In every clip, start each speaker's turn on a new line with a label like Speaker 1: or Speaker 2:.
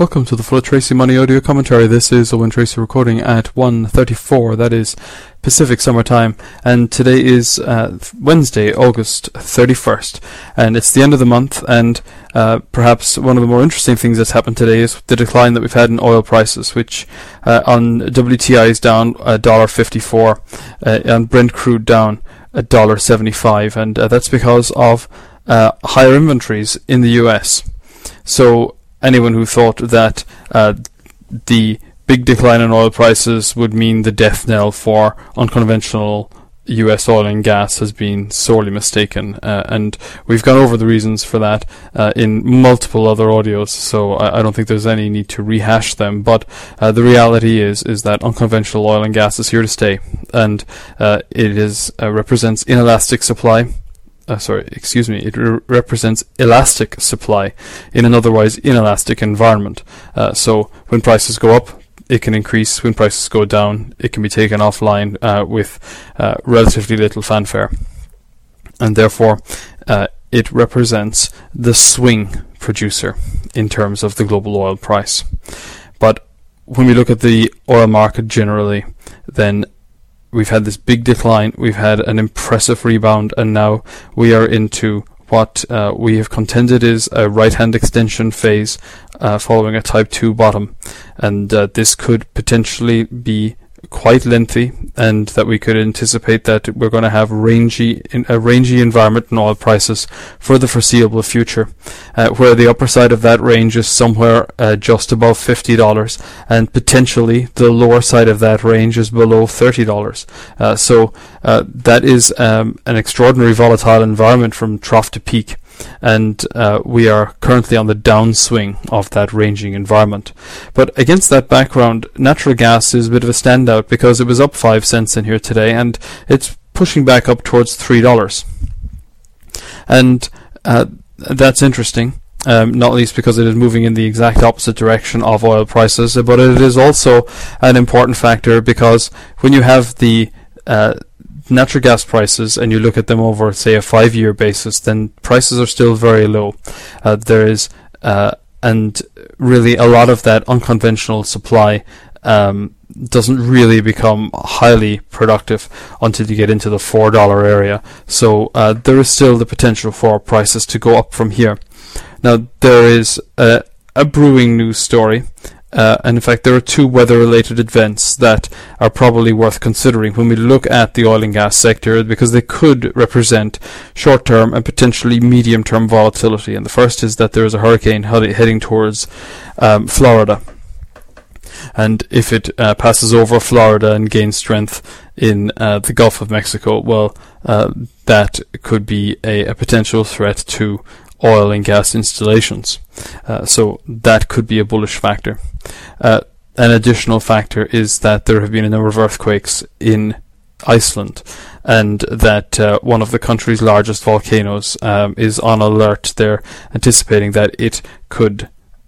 Speaker 1: Welcome to the Full Tracy Money audio commentary. This is Owen Tracy recording at 1:34, that is Pacific Summer Time, and today is Wednesday, August 31st, and it's the end of the month, and perhaps one of the more interesting things that's happened today is the decline that we've had in oil prices, which on WTI is down $1.54, and Brent crude down $1.75, and that's because of higher inventories in the US. So anyone who thought that the big decline in oil prices would mean the death knell for unconventional US oil and gas has been sorely mistaken, and we've gone over the reasons for that in multiple other audios, so I don't think there's any need to rehash them, but the reality is that unconventional oil and gas is here to stay, and it represents inelastic supply. It represents elastic supply in an otherwise inelastic environment. So when prices go up, it can increase. When prices go down, it can be taken offline with relatively little fanfare. And therefore, it represents the swing producer in terms of the global oil price. But when we look at the oil market generally, then we've had this big decline, we've had an impressive rebound, and now we are into what we have contended is a right-hand extension phase following a Type 2 bottom. And this could potentially be quite lengthy, and that we could anticipate that we're going to have a rangy environment in oil prices for the foreseeable future, where the upper side of that range is somewhere just above $50, and potentially the lower side of that range is below $30. So that is an extraordinary volatile environment from trough to peak, and we are currently on the downswing of that ranging environment. But against that background, natural gas is a bit of a standout because it was up 5 cents in here today, and it's pushing back up towards $3. And that's interesting, not least because it is moving in the exact opposite direction of oil prices, but it is also an important factor because when you have the natural gas prices and you look at them over, say, a 5-year basis, then prices are still very low. There is and really a lot of that unconventional supply doesn't really become highly productive until you get into the $4 area. So there is still the potential for prices to go up from here. Now, there is a brewing news story. And in fact, there are two weather-related events that are probably worth considering when we look at the oil and gas sector, because they could represent short-term and potentially medium-term volatility. And the first is that there is a hurricane heading towards Florida. And if it passes over Florida and gains strength in the Gulf of Mexico, well, that could be a potential threat to oil and gas installations. So that could be a bullish factor. An additional factor is that there have been a number of earthquakes in Iceland, and that one of the country's largest volcanoes is on alert. They're anticipating that it could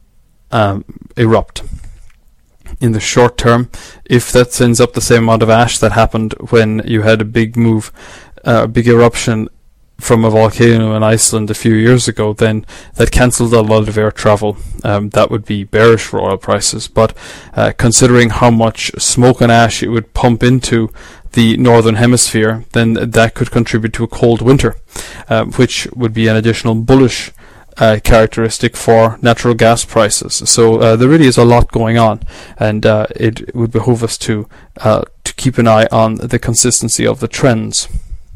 Speaker 1: erupt. In the short term, if that sends up the same amount of ash that happened when you had a big eruption from a volcano in Iceland a few years ago, then that cancelled a lot of air travel. That would be bearish for oil prices, but considering how much smoke and ash it would pump into the northern hemisphere, then that could contribute to a cold winter, which would be an additional bullish characteristic for natural gas prices. So there really is a lot going on, and it would behoove us to keep an eye on the consistency of the trends.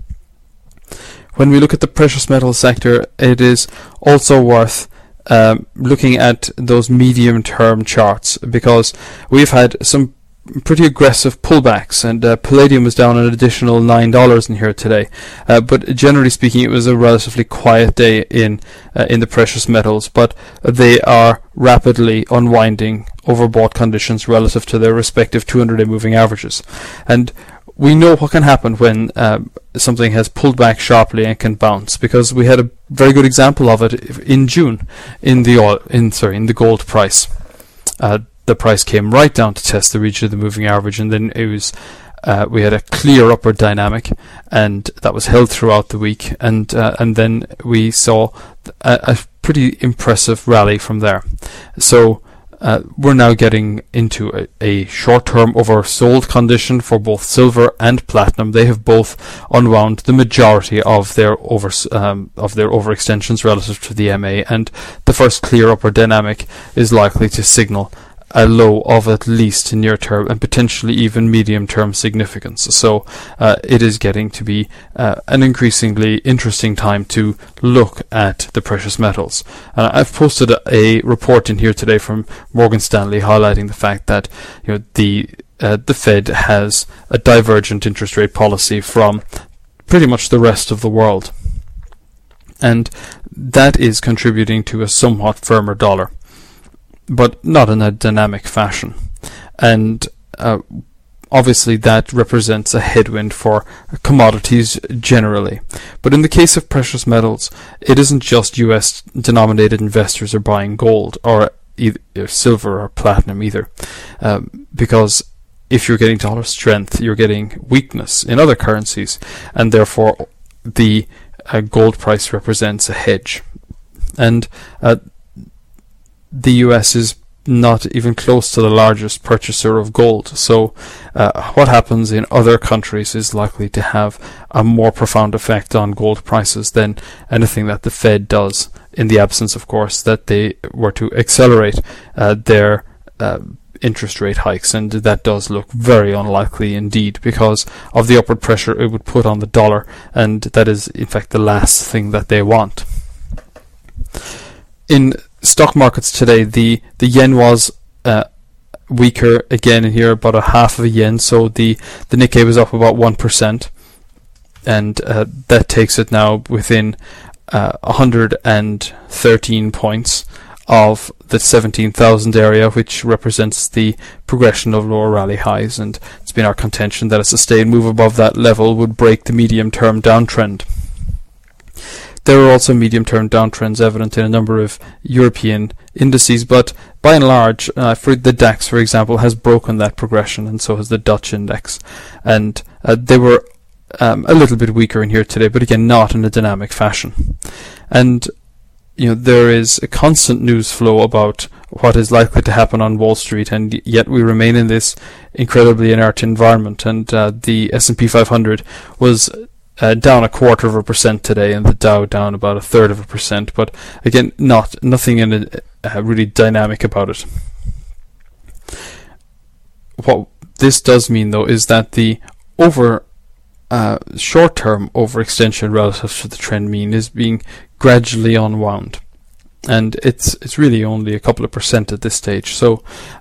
Speaker 1: When we look at the precious metal sector, it is also worth looking at those medium-term charts, because we've had some pretty aggressive pullbacks, and palladium is down an additional $9 in here today. But generally speaking, it was a relatively quiet day in the precious metals, but they are rapidly unwinding overbought conditions relative to their respective 200-day moving averages. And we know what can happen when something has pulled back sharply and can bounce, because we had a very good example of it in June in the gold price. The price came right down to test the region of the moving average, and then it was we had a clear upward dynamic, and that was held throughout the week, and then we saw a pretty impressive rally from there. So we're now getting into a short-term oversold condition for both silver and platinum. They have both unwound the majority of their overextensions relative to the MA, and the first clear upward dynamic is likely to signal a low of at least near-term and potentially even medium-term significance. So it is getting to be an increasingly interesting time to look at the precious metals. I've posted a report in here today from Morgan Stanley highlighting the fact that the Fed has a divergent interest rate policy from pretty much the rest of the world, and that is contributing to a somewhat firmer dollar, but not in a dynamic fashion. And obviously that represents a headwind for commodities generally. But in the case of precious metals, it isn't just US denominated investors are buying gold or either silver or platinum either, because if you're getting dollar strength, you're getting weakness in other currencies, and therefore the gold price represents a hedge. And the US is not even close to the largest purchaser of gold. So what happens in other countries is likely to have a more profound effect on gold prices than anything that the Fed does, in the absence, of course, that they were to accelerate their interest rate hikes, and that does look very unlikely indeed because of the upward pressure it would put on the dollar, and that is in fact the last thing that they want. In stock markets today, the yen was weaker again in here, about a half of a yen, so the Nikkei was up about 1%, and that takes it now within 113 points of the 17,000 area, which represents the progression of lower rally highs, and it's been our contention that a sustained move above that level would break the medium-term downtrend. There are also medium-term downtrends evident in a number of European indices, but by and large, for the DAX, for example, has broken that progression, and so has the Dutch index. And they were a little bit weaker in here today, but again, not in a dynamic fashion. And there is a constant news flow about what is likely to happen on Wall Street, and yet we remain in this incredibly inert environment. And the S&P 500 was down 0.25% today, and the Dow down about 0.33%. But again, nothing in it really dynamic about it. What this does mean, though, is that the short-term overextension relative to the trend mean is being gradually unwound, and it's really only a couple of percent at this stage. So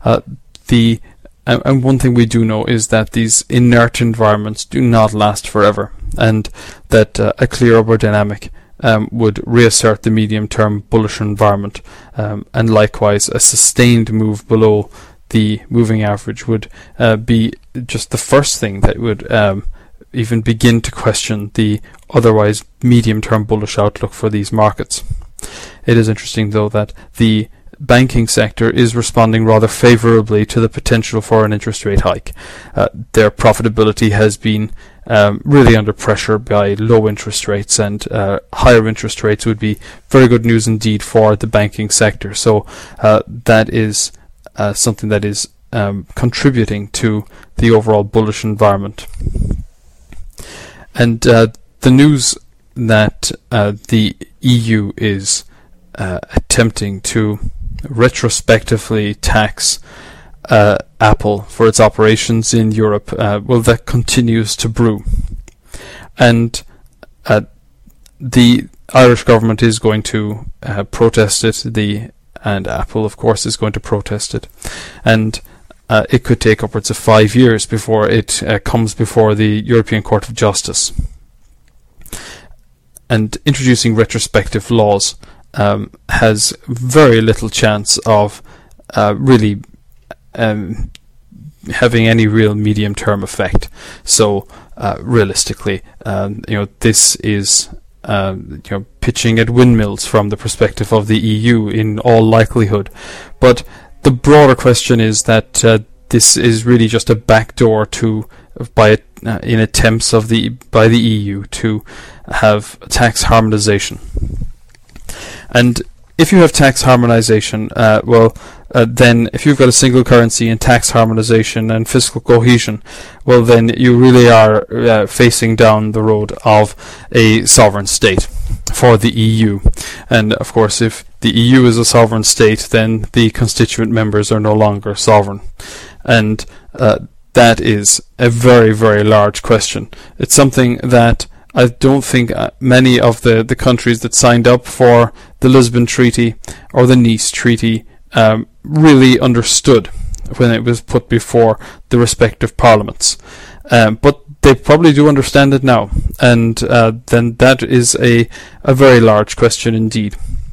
Speaker 1: and one thing we do know is that these inert environments do not last forever, and that a clear upward dynamic would reassert the medium-term bullish environment, and likewise a sustained move below the moving average would be just the first thing that would even begin to question the otherwise medium-term bullish outlook for these markets. It is interesting, though, that the banking sector is responding rather favourably to the potential for an interest rate hike. Their profitability has been really under pressure by low interest rates, and higher interest rates would be very good news indeed for the banking sector. So that is something that is contributing to the overall bullish environment. And the news that the EU is attempting to retrospectively tax Apple for its operations in Europe, that continues to brew. And the Irish government is going to protest it, and Apple, of course, is going to protest it. And it could take upwards of 5 years before it comes before the European Court of Justice. And introducing retrospective laws has very little chance of really having any real medium-term effect. So realistically, this is pitching at windmills from the perspective of the EU in all likelihood. But the broader question is that this is really just a backdoor in attempts by the EU to have tax harmonization. And if you have tax harmonization, then if you've got a single currency and tax harmonization and fiscal cohesion, well, then you really are facing down the road of a sovereign state for the EU. And of course, if the EU is a sovereign state, then the constituent members are no longer sovereign. And that is a very, very large question. It's something that I don't think many of the countries that signed up for the Lisbon Treaty or the Nice Treaty really understood when it was put before the respective parliaments. But they probably do understand it now, and then that is a very large question indeed.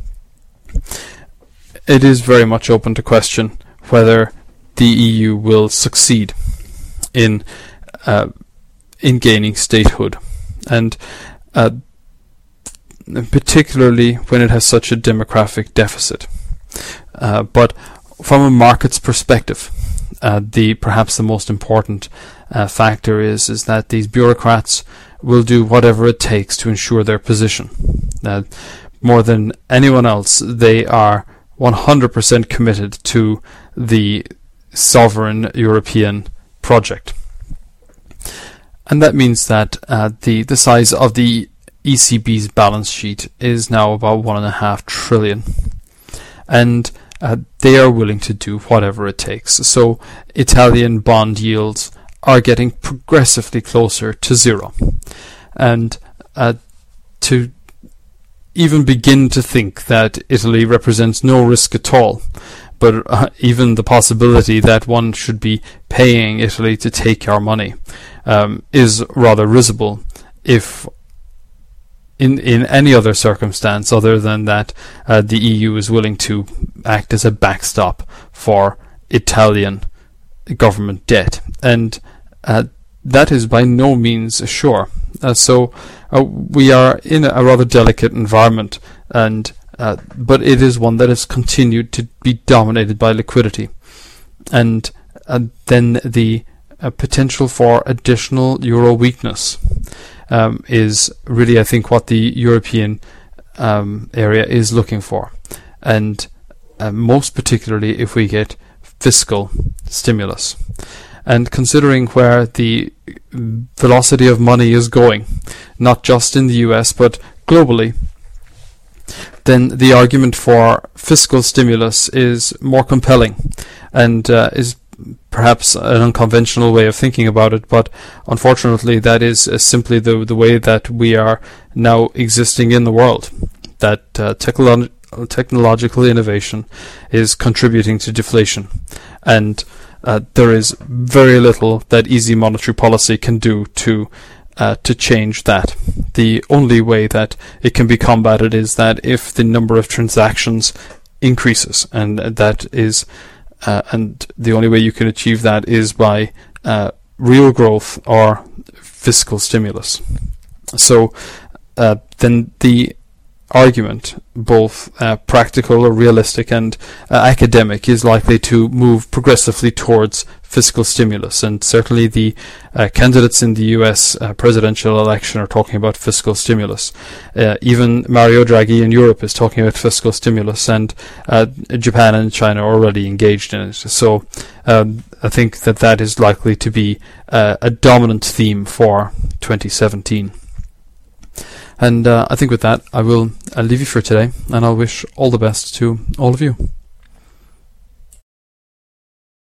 Speaker 1: It is very much open to question whether the EU will succeed in gaining statehood, and particularly when it has such a demographic deficit. But from a market's perspective, perhaps the most important factor is that these bureaucrats will do whatever it takes to ensure their position. More than anyone else, they are 100% committed to the sovereign European project. And that means that the size of the ECB's balance sheet is now about 1.5 trillion. And they are willing to do whatever it takes. So Italian bond yields are getting progressively closer to zero. And to even begin to think that Italy represents no risk at all, but even the possibility that one should be paying Italy to take our money is rather risible if in any other circumstance other than that the EU is willing to act as a backstop for Italian government debt. And that is by no means sure. So we are in a rather delicate environment, and but it is one that has continued to be dominated by liquidity. And then the potential for additional euro weakness is really, I think, what the European area is looking for. And most particularly if we get fiscal stimulus. And considering where the velocity of money is going, not just in the US but globally, then the argument for fiscal stimulus is more compelling and is perhaps an unconventional way of thinking about it, but unfortunately that is simply the way that we are now existing in the world, that technological innovation is contributing to deflation, and there is very little that easy monetary policy can do to change that. The only way that it can be combated is that if the number of transactions increases, and that is and the only way you can achieve that is by real growth or fiscal stimulus. So then the argument, both practical or realistic and academic, is likely to move progressively towards fiscal stimulus, and certainly the candidates in the US presidential election are talking about fiscal stimulus. Even Mario Draghi in Europe is talking about fiscal stimulus, and Japan and China are already engaged in it. So I think that is likely to be a dominant theme for 2017. And I think with that, I'll leave you for today, and I'll wish all the best to all of you.